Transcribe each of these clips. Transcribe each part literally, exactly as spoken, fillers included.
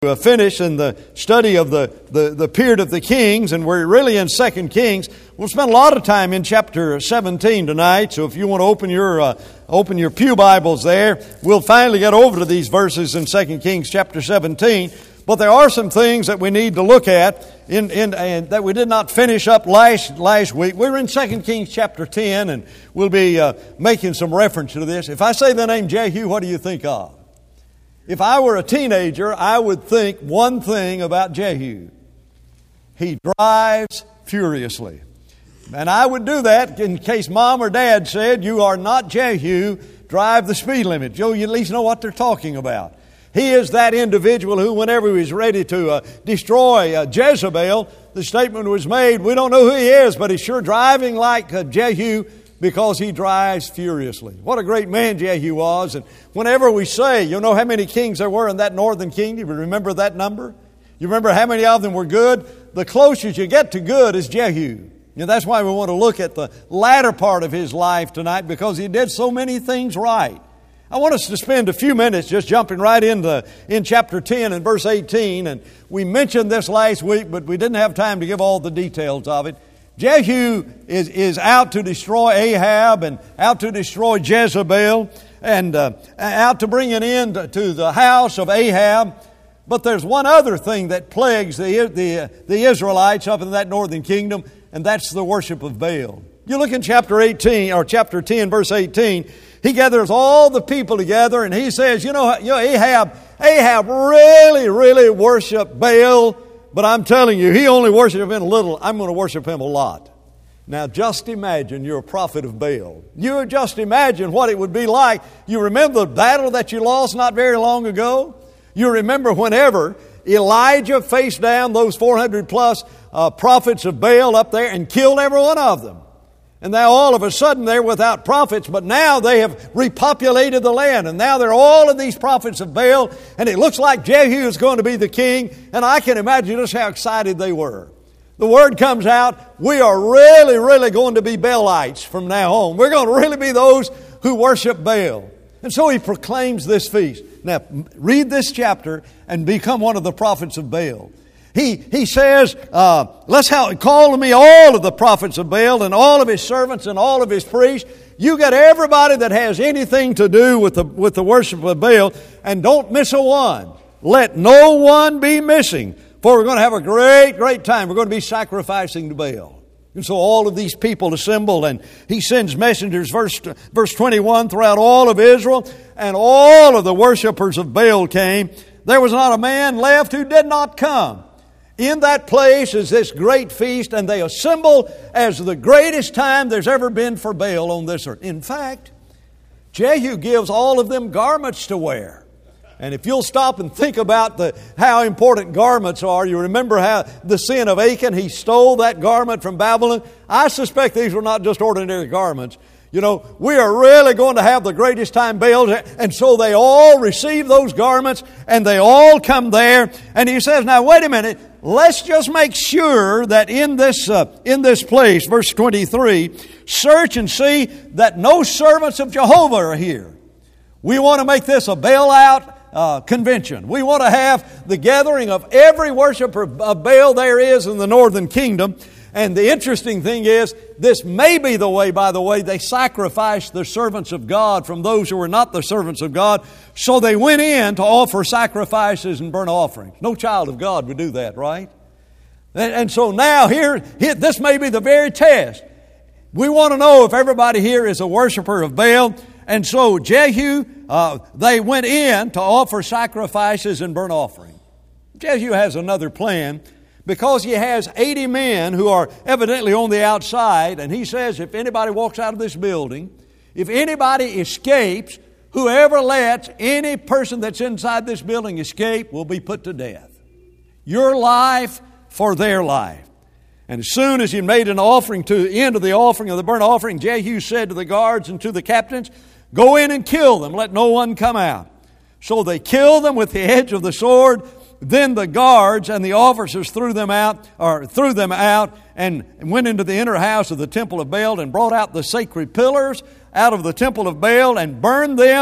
Uh, finish in the study of the, the, the period of the kings, and we're really in Second Kings. We'll spend a lot of time in chapter seventeen tonight, so if you want to open your uh, open your pew Bibles there, we'll finally get over to these verses in Second Kings chapter seventeen. But there are some things that we need to look at in, in, in that we did not finish up last last week. We were in Second Kings chapter ten, and we'll be uh, making some reference to this. If I say the name Jehu, what do you think of? If I were a teenager, I would think one thing about Jehu. He drives furiously. And I would do that in case Mom or Dad said, "You are not Jehu, drive the speed limit." Joe, you at least know what they're talking about. He is that individual who, whenever he was ready to uh, destroy uh, Jezebel, the statement was made, "We don't know who he is, but he's sure driving like uh, Jehu, because he drives furiously." What a great man Jehu was. And whenever we say, you know how many kings there were in that northern kingdom? You remember that number? You remember how many of them were good? The closest you get to good is Jehu. And that's why we want to look at the latter part of his life tonight, because he did so many things right. I want us to spend a few minutes just jumping right into in chapter ten and verse eighteen. And we mentioned this last week, but we didn't have time to give all the details of it. Jehu is, is out to destroy Ahab and out to destroy Jezebel and uh, out to bring an end to the house of Ahab. But there's one other thing that plagues the, the, the Israelites up in that northern kingdom, and that's the worship of Baal. You look in chapter eighteen or chapter ten, verse eighteen. He gathers all the people together, and he says, you know, you know Ahab, Ahab really, really worshiped Baal. But I'm telling you, he only worshiped him a little. I'm going to worship him a lot. Now, just imagine you're a prophet of Baal. You just imagine what it would be like. You remember the battle that you lost not very long ago? You remember whenever Elijah faced down those four hundred plus uh, prophets of Baal up there and killed every one of them. And now all of a sudden they're without prophets, but now they have repopulated the land. And now there are all of these prophets of Baal, and it looks like Jehu is going to be the king. And I can imagine just how excited they were. The word comes out, we are really, really going to be Baalites from now on. We're going to really be those who worship Baal. And so he proclaims this feast. Now, read this chapter and become one of the prophets of Baal. He he says, uh, let's have, call to me all of the prophets of Baal and all of his servants and all of his priests. You get everybody that has anything to do with the with the worship of Baal, and don't miss a one. Let no one be missing, for we're going to have a great, great time. We're going to be sacrificing to Baal. And so all of these people assemble, and he sends messengers, verse, verse twenty-one, throughout all of Israel, and all of the worshipers of Baal came. There was not a man left who did not come. In that place is this great feast, and they assemble as the greatest time there's ever been for Baal on this earth. In fact, Jehu gives all of them garments to wear. And if you'll stop and think about the how important garments are, you remember how the sin of Achan, he stole that garment from Babylon. I suspect these were not just ordinary garments. You know, we are really going to have the greatest time, Baal. And so they all receive those garments, and they all come there. And he says, now wait a minute, let's just make sure that in this uh, in this place, verse twenty-three, search and see that no servants of Jehovah are here. We want to make this a bailout uh, convention. We want to have the gathering of every worshiper of Baal there is in the northern kingdom. And the interesting thing is, this may be the way, by the way, they sacrificed the servants of God from those who were not the servants of God. So they went in to offer sacrifices and burnt offerings. No child of God would do that, right? And, and so now here, here, this may be the very test. We want to know if everybody here is a worshiper of Baal. And so Jehu, uh, they went in to offer sacrifices and burnt offerings. Jehu has another plan, because he has eighty men who are evidently on the outside. And he says, if anybody walks out of this building, if anybody escapes, whoever lets any person that's inside this building escape will be put to death. Your life for their life. And as soon as he made an offering to the end of the offering of the burnt offering, Jehu said to the guards and to the captains, go in and kill them, let no one come out. So they killed them with the edge of the sword. Then the guards and the officers threw them out, or threw them out, and went into the inner house of the temple of Baal and brought out the sacred pillars out of the temple of Baal and burned them.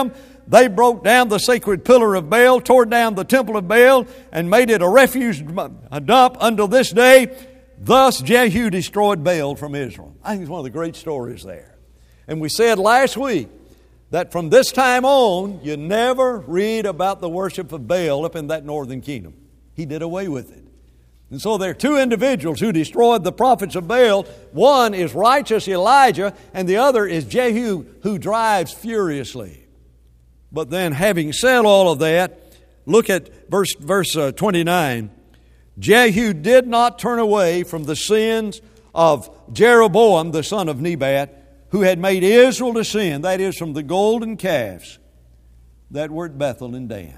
They broke down the sacred pillar of Baal, tore down the temple of Baal, and made it a refuge a dump until this day. Thus Jehu destroyed Baal from Israel. I think it's one of the great stories there. And we said last week that from this time on, you never read about the worship of Baal up in that northern kingdom. He did away with it. And so there are two individuals who destroyed the prophets of Baal. One is righteous Elijah, and the other is Jehu, who drives furiously. But then, having said all of that, look at verse, verse uh, twenty-nine. Jehu did not turn away from the sins of Jeroboam, the son of Nebat, who had made Israel to sin, that is, from the golden calves that were at Bethel and Dan.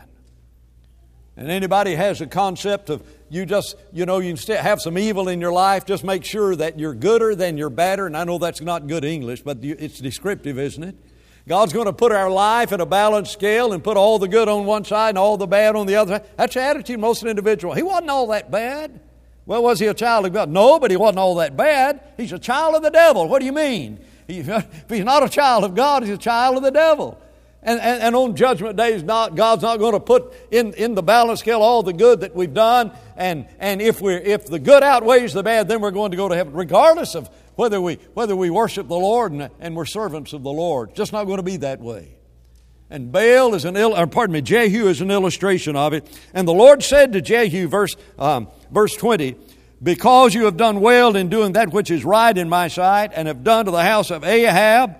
And anybody has a concept of you just, you know, you can have some evil in your life, just make sure that you're gooder than you're badder. And I know that's not good English, but it's descriptive, isn't it? God's going to put our life in a balanced scale and put all the good on one side and all the bad on the other side. That's the attitude of most individuals. He wasn't all that bad. Well, was he a child of God? No, but he wasn't all that bad. He's a child of the devil. What do you mean? He, if he's not a child of God, he's a child of the devil. And, and, and on Judgment Day, not, God's not going to put in, in the balance scale all the good that we've done. And, and if, we're, if the good outweighs the bad, then we're going to go to heaven, regardless of whether we, whether we worship the Lord and, and we're servants of the Lord. It's just not going to be that way. And Baal is an, il, or pardon me, Jehu is an illustration of it. And the Lord said to Jehu, verse, um, verse twenty, because you have done well in doing that which is right in my sight, and have done to the house of Ahab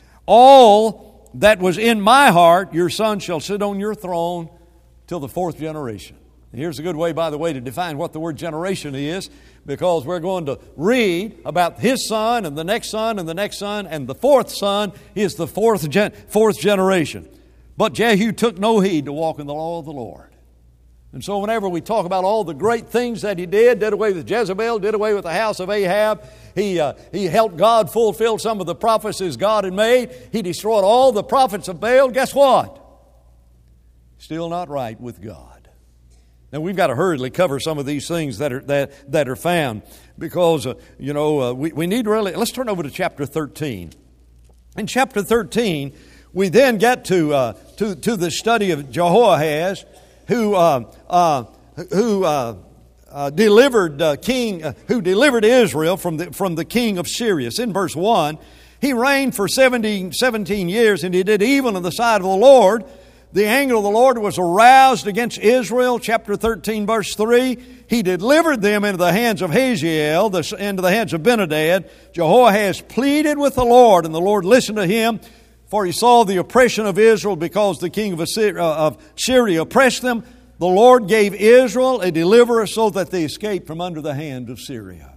all that was in my heart, your son shall sit on your throne till the fourth generation. And here's a good way, by the way, to define what the word generation is, because we're going to read about his son and the next son and the next son, and the fourth son is the fourth, gen- fourth generation. But Jehu took no heed to walk in the law of the Lord. And so whenever we talk about all the great things that he did, did away with Jezebel, did away with the house of Ahab, he, uh, he helped God fulfill some of the prophecies God had made, he destroyed all the prophets of Baal, guess what? Still not right with God. Now we've got to hurriedly cover some of these things that are, that, that are found, because, uh, you know, uh, we, we need to really, let's turn over to chapter thirteen. In chapter thirteen, we then get to, uh, to, to the study of Jehoahaz, who uh, uh, who uh, uh, delivered uh, king uh, who delivered Israel from the from the king of Syria. It's in verse one. He reigned for seventeen, seventeen years, and he did evil in the sight of the Lord. The anger of the Lord was aroused against Israel. Chapter thirteen, verse three. He delivered them into the hands of Hazael, the, into the hands of Benhadad. Jehoahaz pleaded with the Lord, and the Lord listened to him. For he saw the oppression of Israel, because the king of Assyria, of Syria oppressed them. The Lord gave Israel a deliverer so that they escaped from under the hand of Syria.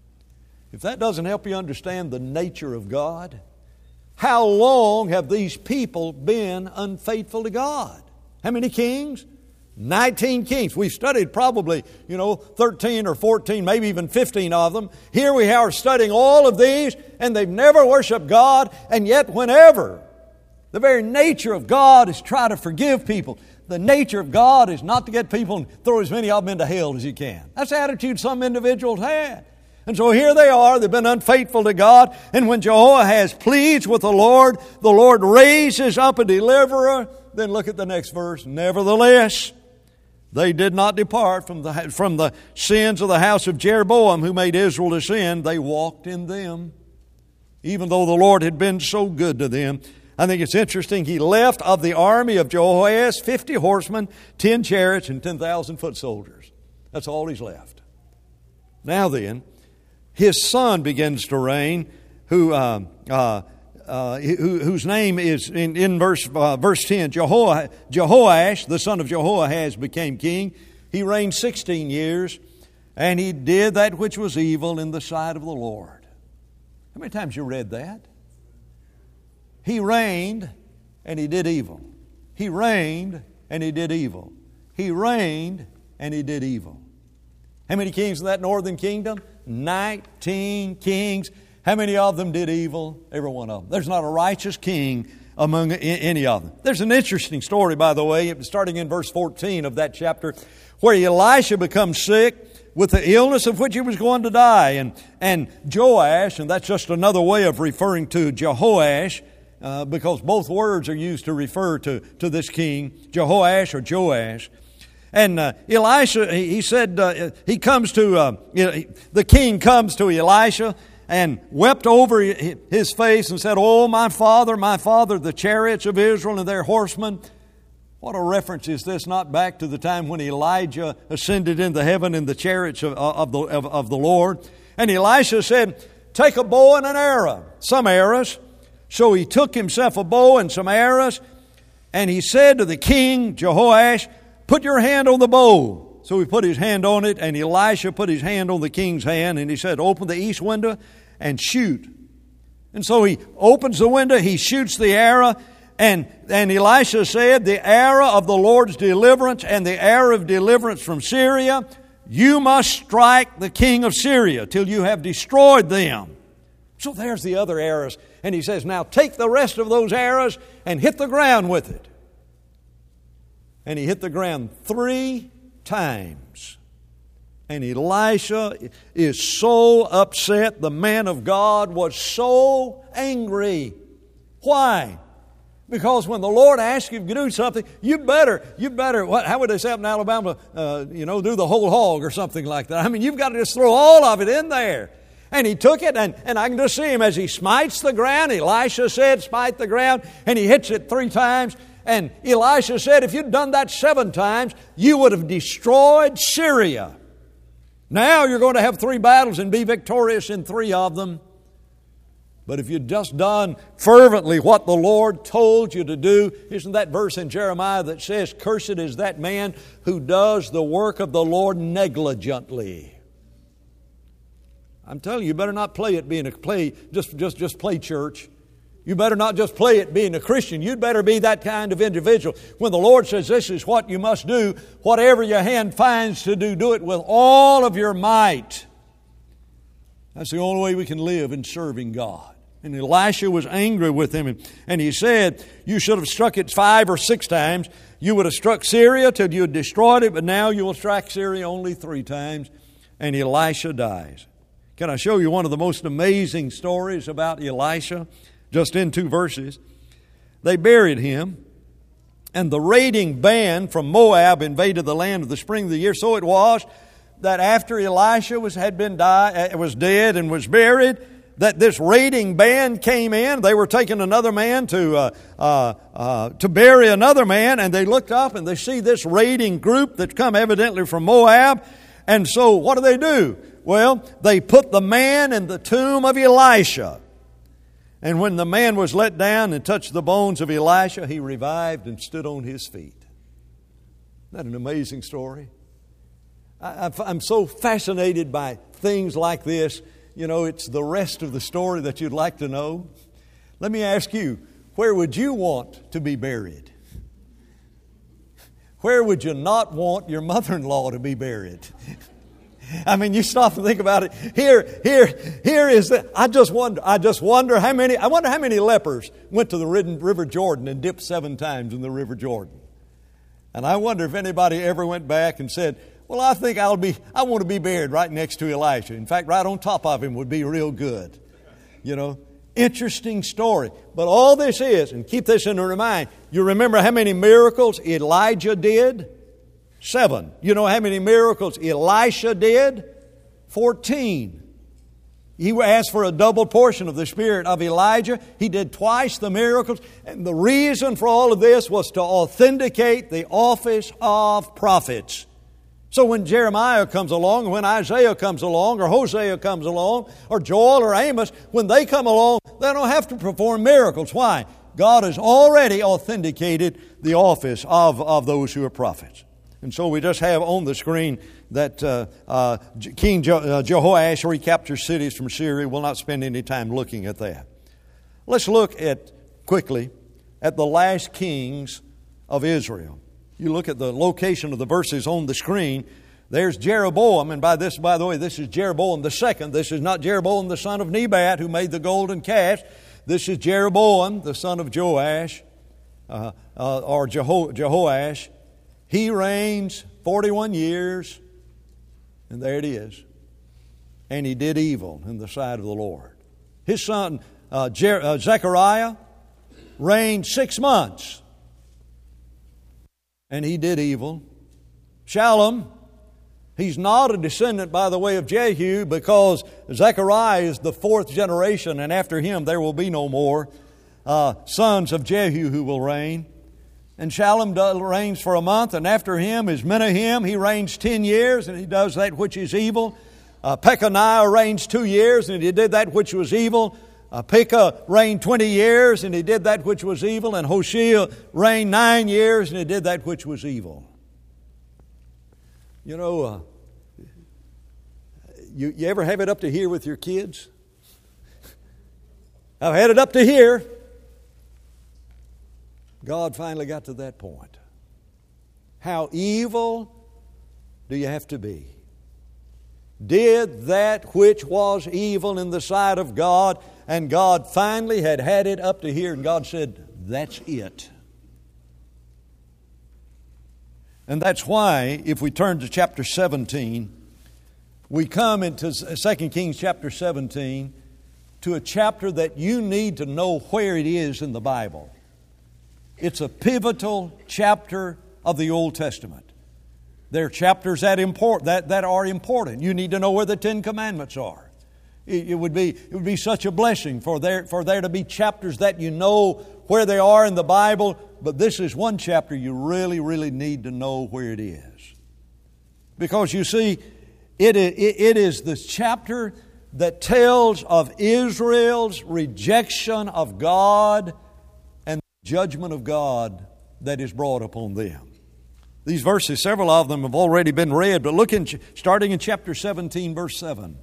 If that doesn't help you understand the nature of God, how long have these people been unfaithful to God? How many kings? nineteen kings. We've studied probably, you know, thirteen or fourteen, maybe even fifteen of them. Here we are studying all of these, and they've never worshiped God, and yet whenever the very nature of God is try to forgive people. The nature of God is not to get people and throw as many of them into hell as you can. That's the attitude some individuals had. And so here they are, they've been unfaithful to God, and when Jehoahaz pleads with the Lord, the Lord raises up a deliverer. Then look at the next verse. Nevertheless, they did not depart from the, from the sins of the house of Jeroboam, who made Israel to sin. They walked in them, even though the Lord had been so good to them. I think it's interesting. He left of the army of Jehoahaz fifty horsemen, ten chariots, and ten thousand foot soldiers. That's all he's left. Now then, his son begins to reign, who uh, uh, uh, who, whose name is in, in verse uh, verse ten. Jeho- Jehoash, the son of Jehoahaz, became king. He reigned sixteen years, and he did that which was evil in the sight of the Lord. How many times you read that? He reigned and he did evil. He reigned and he did evil. He reigned and he did evil. How many kings in that northern kingdom? Nineteen kings. How many of them did evil? Every one of them. There's not a righteous king among any of them. There's an interesting story, by the way, starting in verse fourteen of that chapter, where Elisha becomes sick with the illness of which he was going to die. And, and Joash, and that's just another way of referring to Jehoash, uh, because both words are used to refer to, to this king, Jehoash or Joash. And uh, Elisha, he, he said, uh, he comes to, uh, the king comes to Elisha and wept over his face and said, "Oh, my father, my father, the chariots of Israel and their horsemen." What a reference is this, not back to the time when Elijah ascended into heaven in the chariots of, of, the, of, of the Lord. And Elisha said, "Take a bow and an arrow," some arrows. So he took himself a bow and some arrows, and he said to the king, Jehoash, "Put your hand on the bow." So he put his hand on it, and Elisha put his hand on the king's hand, and he said, "Open the east window and shoot." And so he opens the window, he shoots the arrow, and, and Elisha said, "The arrow of the Lord's deliverance and the arrow of deliverance from Syria, you must strike the king of Syria till you have destroyed them." So there's the other arrows. And he says, "Now take the rest of those arrows and hit the ground with it." And he hit the ground three times. And Elisha is so upset. The man of God was so angry. Why? Because when the Lord asks you to do something, you better, you better, what, how would they say up in Alabama, uh, you know, do the whole hog or something like that. I mean, you've got to just throw all of it in there. And he took it, and, and I can just see him as he smites the ground. Elisha said, "Smite the ground," and he hits it three times. And Elisha said, "If you'd done that seven times, you would have destroyed Syria. Now you're going to have three battles and be victorious in three of them. But if you'd just done fervently what the Lord told you to do," isn't that verse in Jeremiah that says, "Cursed is that man who does the work of the Lord negligently." I'm telling you, you better not play it being a play, just, just, just play church. You better not just play it being a Christian. You'd better be that kind of individual. When the Lord says this is what you must do, whatever your hand finds to do, do it with all of your might. That's the only way we can live in serving God. And Elisha was angry with him, and, and he said, "You should have struck it five or six times. You would have struck Syria till you had destroyed it, but now you will strike Syria only three times." And Elisha dies. Can I show you one of the most amazing stories about Elisha? Just in two verses. They buried him, and the raiding band from Moab invaded the land of the spring of the year. So it was that after Elisha was had been die, was dead and was buried, that this raiding band came in. They were taking another man to uh, uh, uh, to bury another man, and they looked up and they see this raiding group that's come evidently from Moab. And so what do they do? Well, they put the man in the tomb of Elisha. And when the man was let down and touched the bones of Elisha, he revived and stood on his feet. Isn't that an amazing story? I, I'm so fascinated by things like this. You know, it's the rest of the story that you'd like to know. Let me ask you, where would you want to be buried? Where would you not want your mother-in-law to be buried? I mean, you stop and think about it. Here, here, here is the, I just wonder, I just wonder how many, I wonder how many lepers went to the River Jordan and dipped seven times in the River Jordan. And I wonder if anybody ever went back and said, "Well, I think I'll be, I want to be buried right next to Elisha. In fact, right on top of him would be real good." You know, interesting story. But all this is, and keep this in your mind, you remember how many miracles Elijah did? Seven. You know how many miracles Elisha did? Fourteen. He asked for a double portion of the spirit of Elijah. He did twice the miracles. And the reason for all of this was to authenticate the office of prophets. So when Jeremiah comes along, when Isaiah comes along, or Hosea comes along, or Joel or Amos, when they come along, they don't have to perform miracles. Why? God has already authenticated the office of, of those who are prophets. And so we just have on the screen that uh, uh, King Je- uh, Jehoash recaptures cities from Syria. We'll not spend any time looking at that. Let's look at, quickly, at the last kings of Israel. You look at the location of the verses on the screen. There's Jeroboam, and by this, by the way, this is Jeroboam the second. This is not Jeroboam the son of Nebat who made the golden calf. This is Jeroboam the son of Joash, uh, uh, or Jeho- Jehoash. He reigns forty-one years, and there it is. And he did evil in the sight of the Lord. His son uh, Jer- uh, Zechariah, reigned six months. And he did evil. Shallum, he's not a descendant by the way of Jehu, because Zechariah is the fourth generation, and after him there will be no more uh, sons of Jehu who will reign. And Shallum does, reigns for a month, and after him is Menahem. He reigns ten years, and he does that which is evil. Uh, Pekaniah reigns two years, and he did that which was evil. Uh, Pekah reigned twenty years, and he did that which was evil. And Hoshea reigned nine years, and he did that which was evil. You know, uh, you, you ever have it up to here with your kids? I've had it up to here. God finally got to that point. How evil do you have to be? Did that which was evil in the sight of God, and God finally had had it up to here, and God said, that's it. And that's why, if we turn to chapter seventeen, we come into Second Kings chapter seventeen, to a chapter that you need to know where it is in the Bible. It's a pivotal chapter of the Old Testament. There are chapters that, import, that, that are important. You need to know where the Ten Commandments are. It, it, would be, it would be such a blessing for there, for there to be chapters that you know where they are in the Bible, but this is one chapter you really, really need to know where it is. Because you see, it, it, it is the chapter that tells of Israel's rejection of God and the judgment of God that is brought upon them. These verses, several of them have already been read, but look in, starting in chapter seventeen, verse seven.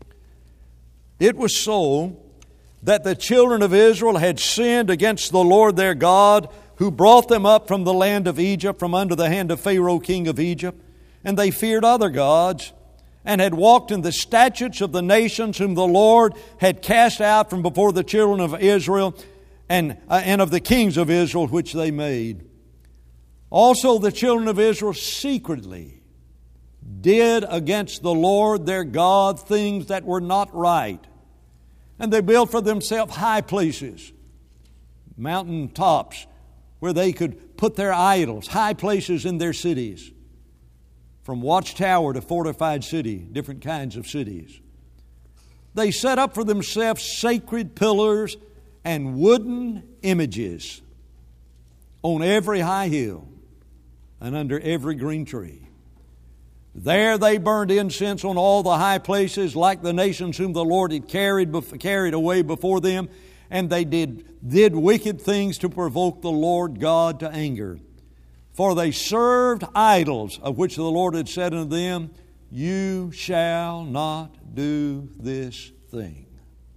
It was so that the children of Israel had sinned against the Lord their God, who brought them up from the land of Egypt, from under the hand of Pharaoh king of Egypt. And they feared other gods, and had walked in the statutes of the nations whom the Lord had cast out from before the children of Israel, and, uh, and of the kings of Israel which they made. Also the children of Israel secretly did against the Lord their God things that were not right. And they built for themselves high places, mountain tops, where they could put their idols, high places in their cities. From watchtower to fortified city, different kinds of cities. They set up for themselves sacred pillars and wooden images on every high hill and under every green tree. There they burned incense on all the high places, like the nations whom the Lord had carried, carried away before them. And they did, did wicked things to provoke the Lord God to anger. For they served idols, of which the Lord had said unto them, you shall not do this thing.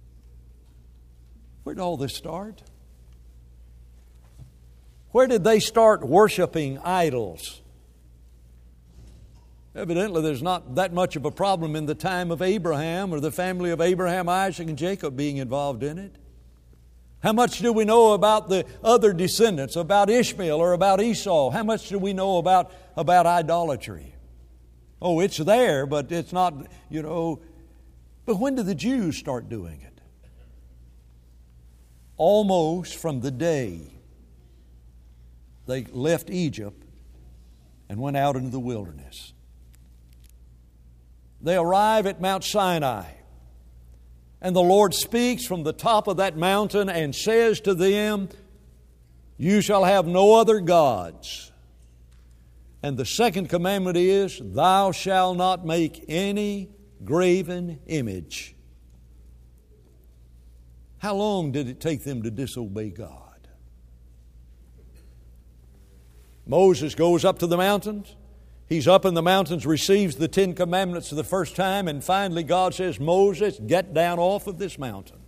Where did all this start? Where did they start worshiping idols? Evidently, there's not that much of a problem in the time of Abraham or the family of Abraham, Isaac, and Jacob being involved in it. How much do we know about the other descendants, about Ishmael or about Esau? How much do we know about, about idolatry? Oh, it's there, but it's not, you know. But when did the Jews start doing it? Almost from the day they left Egypt and went out into the wilderness. They arrive at Mount Sinai. And the Lord speaks from the top of that mountain and says to them, you shall have no other gods. And the second commandment is, thou shalt not make any graven image. How long did it take them to disobey God? Moses goes up to the mountains. He's up in the mountains, receives the Ten Commandments for the first time, and finally God says, Moses, get down off of this mountain.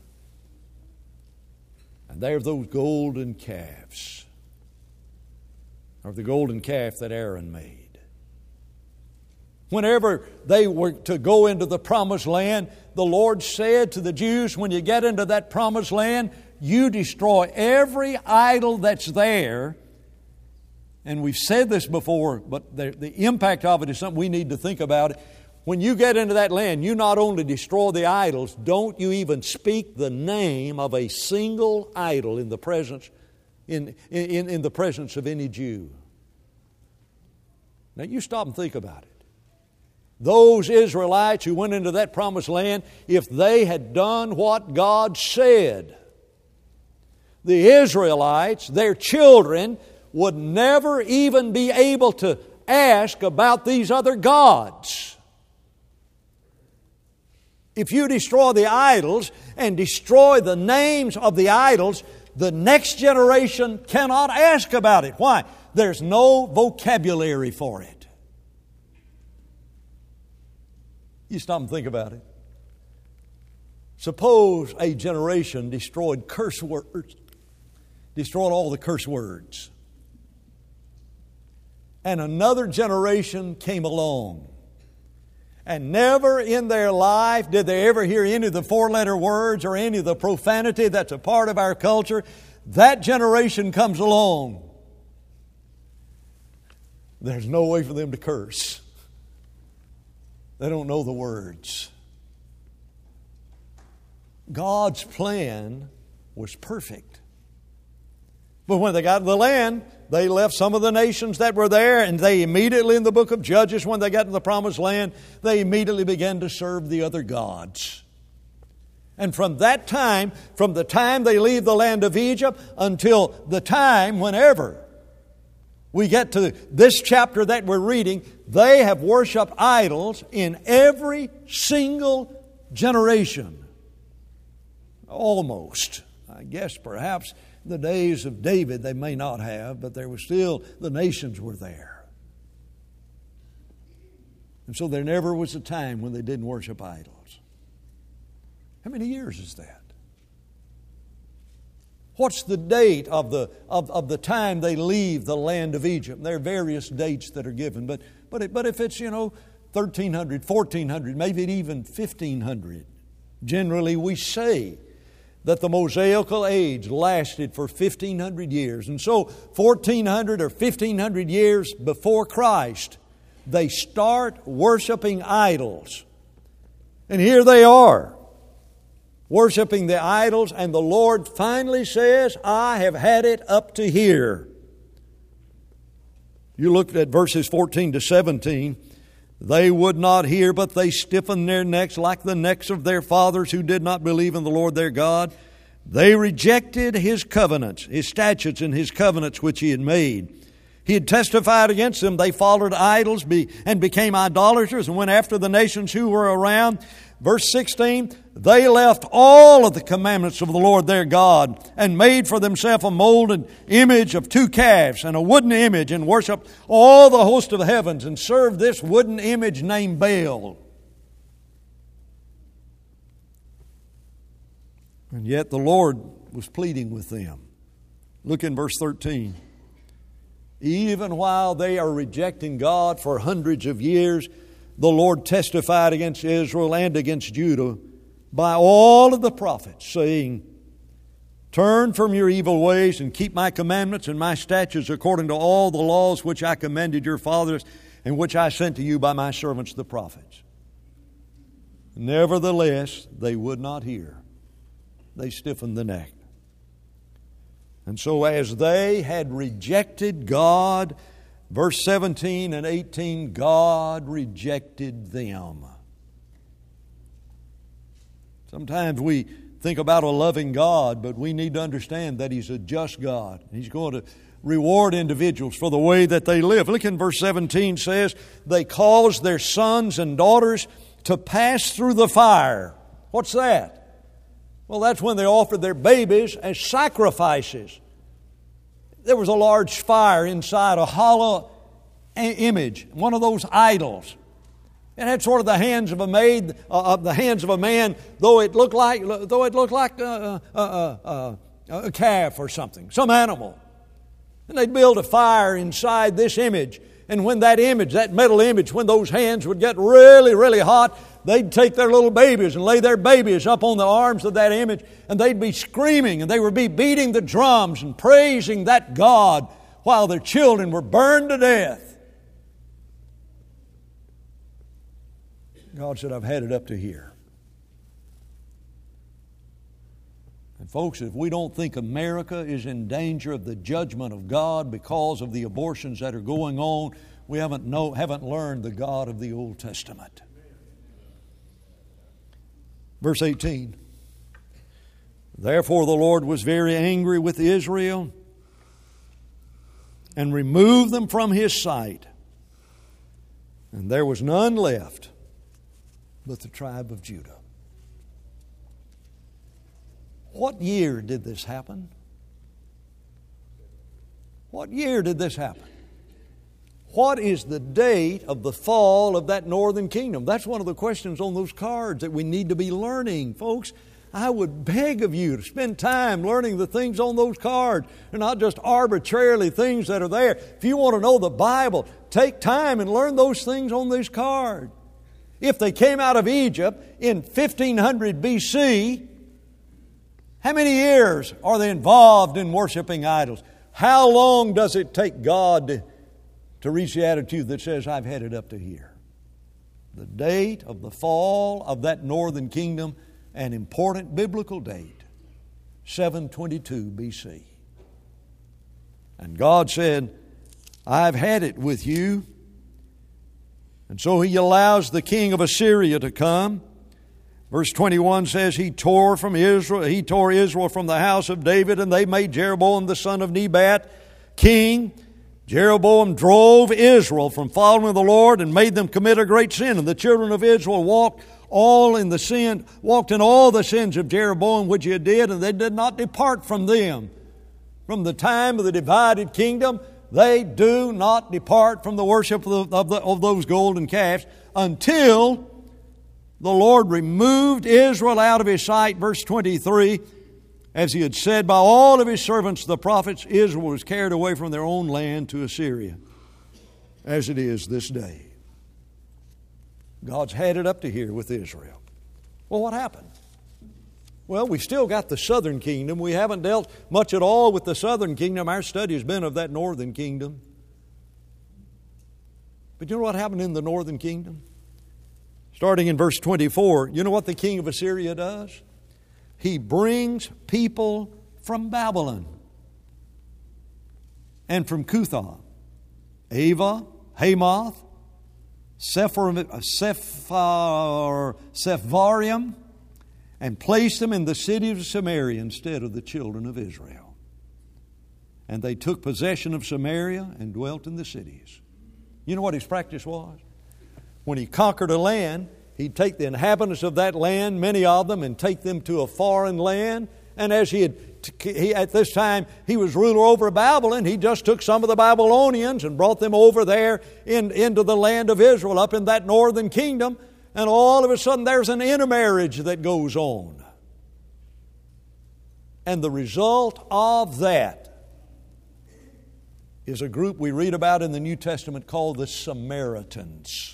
And there are those golden calves, or the golden calf that Aaron made. Whenever they were to go into the promised land, the Lord said to the Jews, when you get into that promised land, you destroy every idol that's there. And we've said this before, but the, the impact of it is something we need to think about. When you get into that land, you not only destroy the idols, don't you even speak the name of a single idol in the presence in, in, in the presence of any Jew. Now you stop and think about it. Those Israelites who went into that promised land, if they had done what God said, the Israelites, their children, would never even be able to ask about these other gods. If you destroy the idols and destroy the names of the idols, the next generation cannot ask about it. Why? There's no vocabulary for it. You stop and think about it. Suppose a generation destroyed curse words, destroyed all the curse words, and another generation came along, and never in their life did they ever hear any of the four-letter words or any of the profanity that's a part of our culture. That generation comes along. There's no way for them to curse. They don't know the words. God's plan was perfect. But when they got to the land, they left some of the nations that were there, and they immediately, in the book of Judges, when they got to the promised land, they immediately began to serve the other gods. And from that time, from the time they leave the land of Egypt until the time whenever we get to this chapter that we're reading, they have worshiped idols in every single generation. Almost. I guess perhaps the days of David they may not have, but there was still, the nations were there. And so there never was a time when they didn't worship idols. How many years is that? What's the date of the of, of the time they leave the land of Egypt? There are various dates that are given, but but it, but if it's, you know, thirteen hundred, fourteen hundred, maybe even fifteen hundred, generally we say that the Mosaical age lasted for fifteen hundred years. And so fourteen hundred or fifteen hundred years before Christ, they start worshiping idols. And here they are, worshiping the idols, and the Lord finally says, I have had it up to here. You look at verses fourteen to seventeen. They would not hear, but they stiffened their necks like the necks of their fathers who did not believe in the Lord their God. They rejected His covenants, His statutes and His covenants which He had made. He had testified against them. They followed idols and became idolaters and went after the nations who were around. Verse sixteen, they left all of the commandments of the Lord their God and made for themselves a molded image of two calves and a wooden image, and worshiped all the host of the heavens and served this wooden image named Baal. And yet the Lord was pleading with them. Look in verse thirteen. Even while they are rejecting God for hundreds of years, the Lord testified against Israel and against Judah by all of the prophets, saying, turn from your evil ways and keep my commandments and my statutes according to all the laws which I commanded your fathers and which I sent to you by my servants the prophets. Nevertheless, they would not hear. They stiffened the neck. And so as they had rejected God, verse seventeen and eighteen, God rejected them. Sometimes we think about a loving God, but we need to understand that He's a just God. He's going to reward individuals for the way that they live. Look in verse seventeen, says, they caused their sons and daughters to pass through the fire. What's that? Well, that's when they offered their babies as sacrifices. There was a large fire inside a hollow image, one of those idols. It had sort of the hands of a maid, uh, the hands of a man, though it looked like, though it looked like a, a, a, a calf or something, some animal. And they'd build a fire inside this image. And when that image, that metal image, when those hands would get really, really hot, they'd take their little babies and lay their babies up on the arms of that image, and they'd be screaming, and they would be beating the drums and praising that God while their children were burned to death. God said, I've had it up to here. And Folks, if we don't think America is in danger of the judgment of God because of the abortions that are going on, we haven't know, haven't learned the God of the Old Testament. Verse eighteen. Therefore the Lord was very angry with Israel and removed them from His sight. And there was none left but the tribe of Judah. What year did this happen? What year did this happen? What is the date of the fall of that northern kingdom? That's one of the questions on those cards that we need to be learning, folks. I would beg of you to spend time learning the things on those cards and not just arbitrarily things that are there. If you want to know the Bible, take time and learn those things on this card. If they came out of Egypt in fifteen hundred B C, how many years are they involved in worshiping idols? How long does it take God to, to reach the attitude that says, I've had it up to here? The date of the fall of that northern kingdom, an important biblical date, seven twenty-two B C. And God said, I've had it with you. And so He allows the king of Assyria to come. Verse twenty-one says, He tore from Israel, He tore Israel from the house of David, and they made Jeroboam the son of Nebat king. Jeroboam drove Israel from following the Lord and made them commit a great sin. And the children of Israel walked all in the sin, walked in all the sins of Jeroboam which he did, and they did not depart from them. From the time of the divided kingdom, they do not depart from the worship of, the, of, the, of those golden calves until the Lord removed Israel out of His sight. Verse twenty-three, as He had said by all of His servants the prophets, Israel was carried away from their own land to Assyria, as it is this day. God's had it up to here with Israel. Well, what happened? Well, we still got the southern kingdom. We haven't dealt much at all with the southern kingdom. Our study has been of that northern kingdom. But you know what happened in the northern kingdom? Starting in verse twenty-four, you know what the king of Assyria does? He brings people from Babylon and from Cuthah, Ava, Hamath, Sepharvaim, and placed them in the city of Samaria instead of the children of Israel. And they took possession of Samaria and dwelt in the cities. You know what his practice was? When he conquered a land, he'd take the inhabitants of that land, many of them, and take them to a foreign land. And as he had, he, at this time, he was ruler over Babylon, he just took some of the Babylonians and brought them over there in, into the land of Israel, up in that northern kingdom. And all of a sudden there's an intermarriage that goes on. And the result of that is a group we read about in the New Testament called the Samaritans.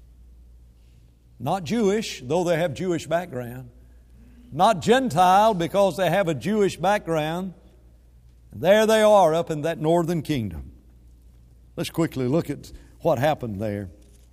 Not Jewish, though they have Jewish background. Not Gentile, because they have a Jewish background. There they are up in that northern kingdom. Let's quickly look at what happened there.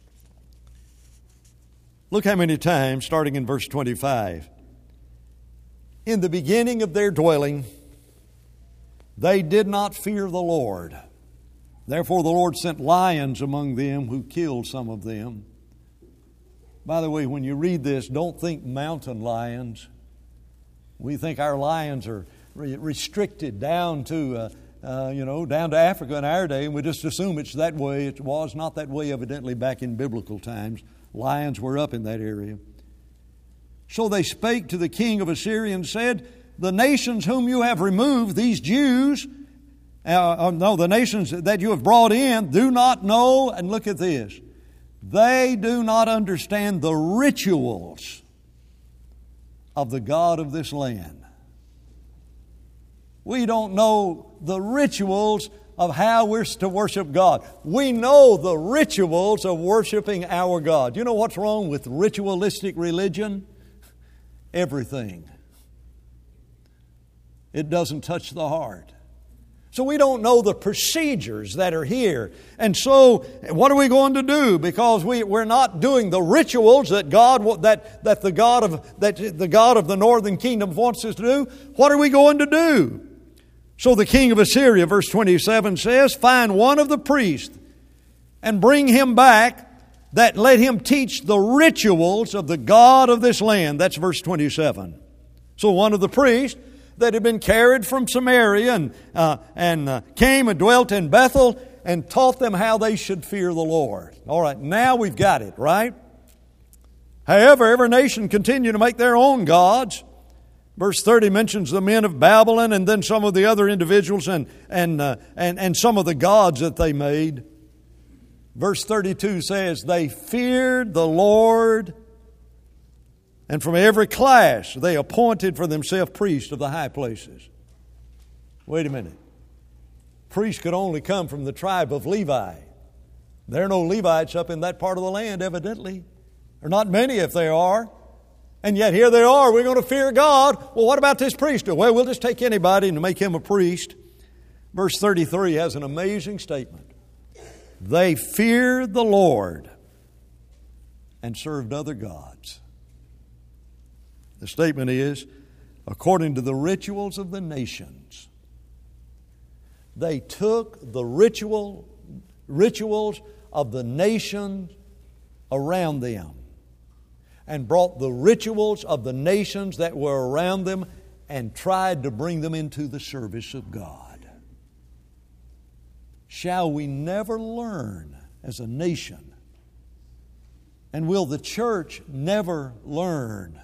Look how many times, starting in verse twenty-five. In the beginning of their dwelling, they did not fear the Lord. Therefore the Lord sent lions among them who killed some of them. By the way, when you read this, don't think mountain lions. We think our lions are restricted down to, uh, uh, you know, down to Africa in our day, and we just assume it's that way. It was not that way, evidently, back in biblical times. Lions were up in that area. So they spake to the king of Assyria and said, the nations whom you have removed, these Jews, uh, uh, no, the nations that you have brought in, do not know, and look at this, they do not understand the rituals of the God of this land. We don't know the rituals of how we're to worship God. We know the rituals of worshiping our God. You know what's wrong with ritualistic religion? Everything. It doesn't touch the heart. So we don't know the procedures that are here. And so what are we going to do? Because we, we're not doing the rituals that God that, that the God of that the God of the northern kingdom wants us to do. What are we going to do? So the king of Assyria, verse twenty-seven says, find one of the priests and bring him back, that let him teach the rituals of the God of this land. That's verse twenty-seven. So one of the priests that had been carried from Samaria and, uh, and uh, came and dwelt in Bethel and taught them how they should fear the Lord. All right, now we've got it, right? However, every nation continued to make their own gods. Verse thirty mentions the men of Babylon and then some of the other individuals and, and, uh, and, and some of the gods that they made. Verse thirty-two says, they feared the Lord, and from every class they appointed for themselves priests of the high places. Wait a minute. Priests could only come from the tribe of Levi. There are no Levites up in that part of the land, evidently. There are not many if there are. And yet here they are. We're going to fear God. Well, what about this priesthood? Well, we'll just take anybody and make him a priest. Verse thirty-three has an amazing statement. They feared the Lord and served other gods. The statement is, according to the rituals of the nations, they took the ritual rituals of the nations around them and brought the rituals of the nations that were around them and tried to bring them into the service of God. Shall we never learn as a nation? And will the church never learn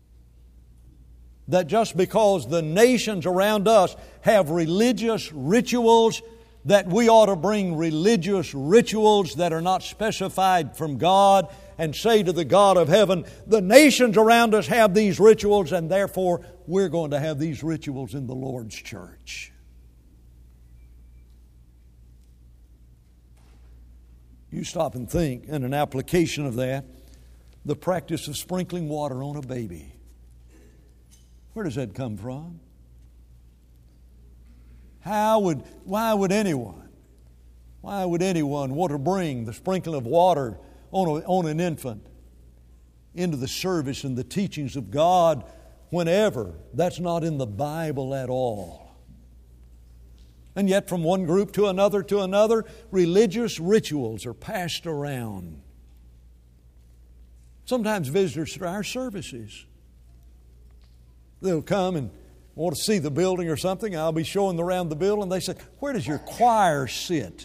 that just because the nations around us have religious rituals, that we ought to bring religious rituals that are not specified from God and say to the God of heaven, the nations around us have these rituals and therefore we're going to have these rituals in the Lord's church. You stop and think, in an application of that, the practice of sprinkling water on a baby. Where does that come from? How would, why would anyone, why would anyone want to bring the sprinkling of water on, a, on an infant into the service and the teachings of God whenever that's not in the Bible at all? And yet from one group to another to another, religious rituals are passed around. Sometimes visitors to our services, they'll come and want to see the building or something. I'll be showing them around the building. They say, where does your choir sit?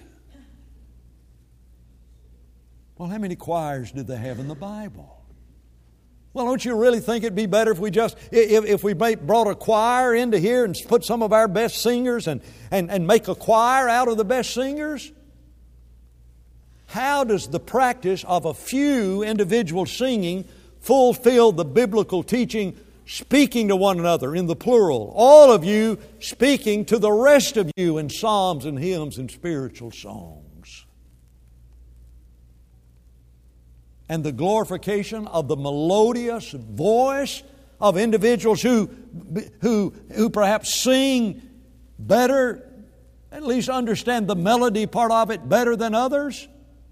Well, how many choirs did they have in the Bible? Well, don't you really think it'd be better if we just, if, if we brought a choir into here and put some of our best singers and, and, and make a choir out of the best singers? How does the practice of a few individuals singing fulfill the biblical teaching, speaking to one another in the plural? All of you speaking to the rest of you in psalms and hymns and spiritual songs. And the glorification of the melodious voice of individuals who, who, who perhaps sing better, at least understand the melody part of it better than others.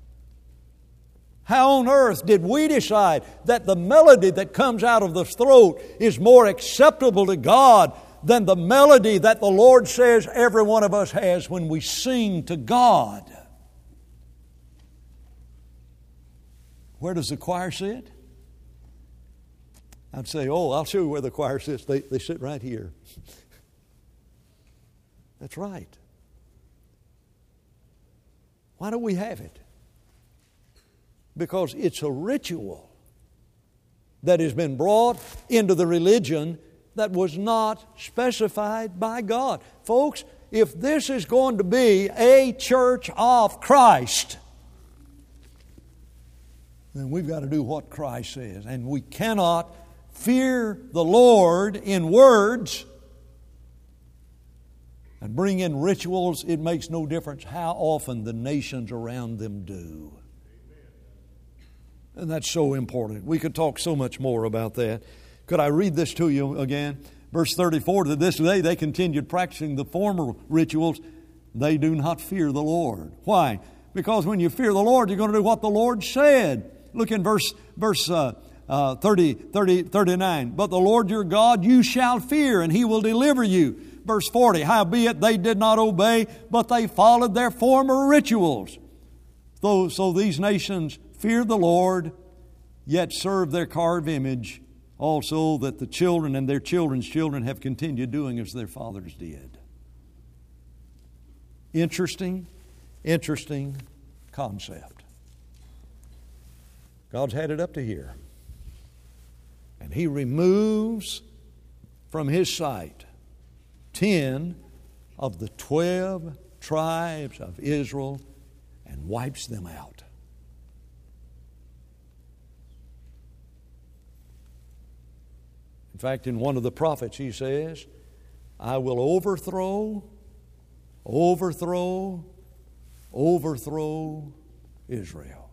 How on earth did we decide that the melody that comes out of the throat is more acceptable to God than the melody that the Lord says every one of us has when we sing to God? Where does the choir sit? I'd say, oh, I'll show you where the choir sits. They, they sit right here. That's right. Why don't we have it? Because it's a ritual that has been brought into the religion that was not specified by God. Folks, if this is going to be a church of Christ, then we've got to do what Christ says. And we cannot fear the Lord in words and bring in rituals. It makes no difference how often the nations around them do. And that's so important. We could talk so much more about that. Could I read this to you again? Verse thirty-four, to this day they continued practicing the former rituals they do not fear the Lord. Why? Because when you fear the Lord, you're going to do what the Lord said. Look in verse verse uh, uh, thirty, thirty, thirty-nine. But the Lord your God you shall fear, and He will deliver you. Verse forty. Howbeit they did not obey, but they followed their former rituals. So, so these nations feared the Lord, yet served their carved image, also that the children and their children's children have continued doing as their fathers did. Interesting, interesting concept. God's had it up to here. And He removes from His sight ten of the twelve tribes of Israel and wipes them out. In fact, in one of the prophets He says, I will overthrow, overthrow, overthrow Israel.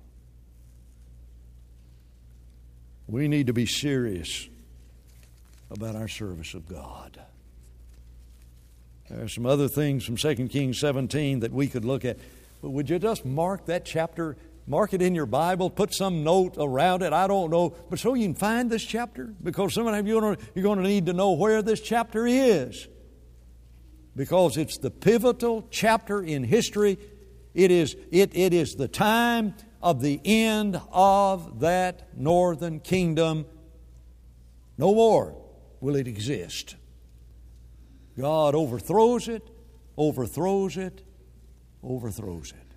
We need to be serious about our service of God. There are some other things from Second Kings seventeen that we could look at. But would you just mark that chapter, mark it in your Bible, put some note around it, I don't know, but so you can find this chapter? Because some of you are going to need to know where this chapter is. Because it's the pivotal chapter in history. It is, it, it is the time of the end of that northern kingdom. No more will it exist. God overthrows it, overthrows it, overthrows it.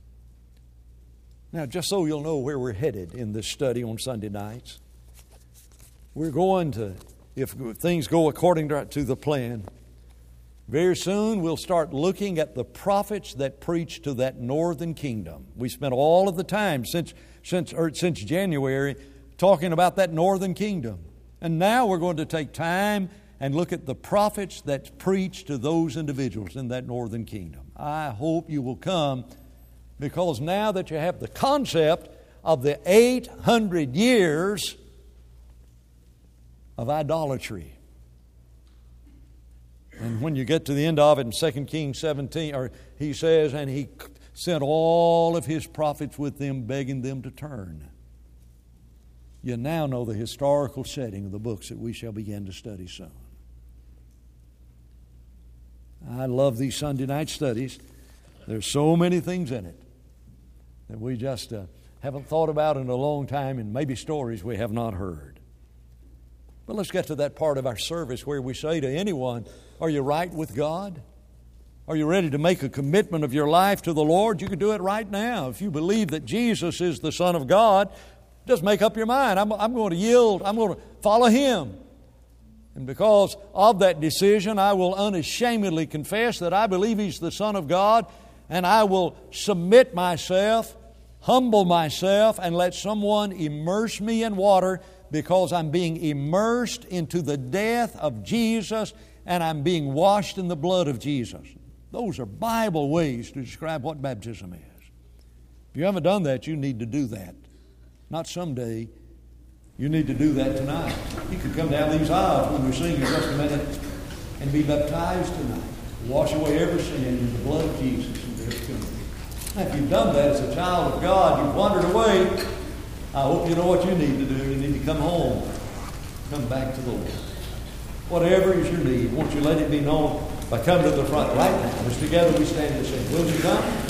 Now, just so you'll know where we're headed in this study on Sunday nights, we're going to, if things go according to the plan, very soon we'll start looking at the prophets that preached to that northern kingdom. We spent all of the time since since or since January talking about that northern kingdom. And now we're going to take time and look at the prophets that preach to those individuals in that northern kingdom. I hope you will come, because now that you have the concept of the eight hundred years of idolatry. And when you get to the end of it in Second Kings seventeen, or he says, and He sent all of His prophets with them, begging them to turn. You now know the historical setting of the books that we shall begin to study soon. I love these Sunday night studies. There's so many things in it that we just uh, haven't thought about in a long time, and maybe stories we have not heard. But let's get to that part of our service where we say to anyone, are you right with God? Are you ready to make a commitment of your life to the Lord? You can do it right now. If you believe that Jesus is the Son of God, just make up your mind. I'm, I'm going to yield. I'm going to follow Him. And because of that decision, I will unashamedly confess that I believe He's the Son of God, and I will submit myself, humble myself, and let someone immerse me in water, because I'm being immersed into the death of Jesus, and I'm being washed in the blood of Jesus. Those are Bible ways to describe what baptism is. If you haven't done that, you need to do that. Not someday. You need to do that tonight. You could come down these aisles when we sing in just a minute and be baptized tonight. Wash away every sin in the blood of Jesus. And there's good. Now, if you've done that as a child of God, you've wandered away, I hope you know what you need to do. You need to come home. Come back to the Lord. Whatever is your need, won't you let it be known by coming to the front right now. As together we stand and sing. Will you come?